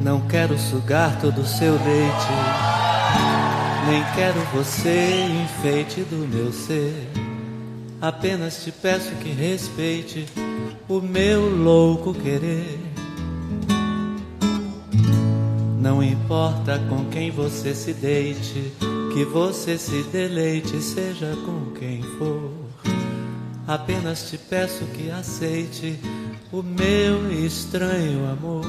Não quero sugar todo o seu leite, nem quero você, enfeite do meu ser. Apenas te peço que respeite o meu louco querer. Não importa com quem você se deite, que você se deleite, seja com quem for. Apenas te peço que aceite o meu estranho amor.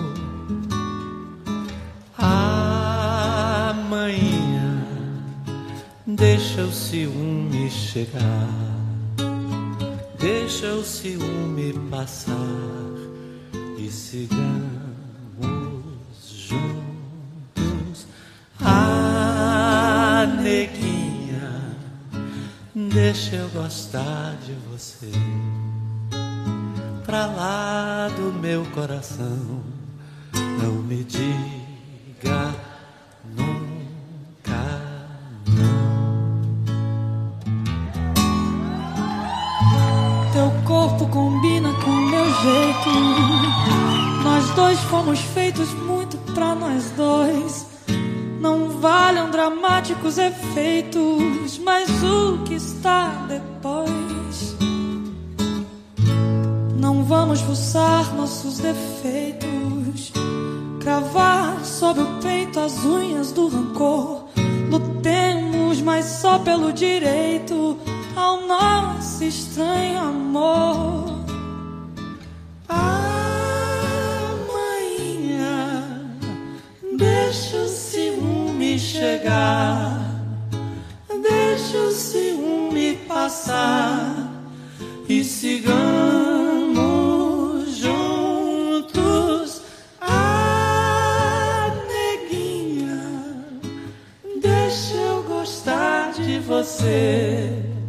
Amanhã deixa o ciúme chegar, deixa o ciúme passar e sigamos juntos. Ah, neguinha, deixa eu gostar de você. Pra lá do meu coração, não me diga nunca não. Teu corpo combina com meu jeito. Nós dois fomos feitos muito pra nós dois. Não valham dramáticos efeitos, mas o que está depois. Não vamos fuçar nossos defeitos, cravar sobre o peito as unhas do rancor. Lutemos, mas só pelo direito ao nosso estranho amor. Amanhã deixa o ciúme chegar, deixa o ciúme passar e sigamos juntos. Ah, neguinha, deixa eu gostar de você.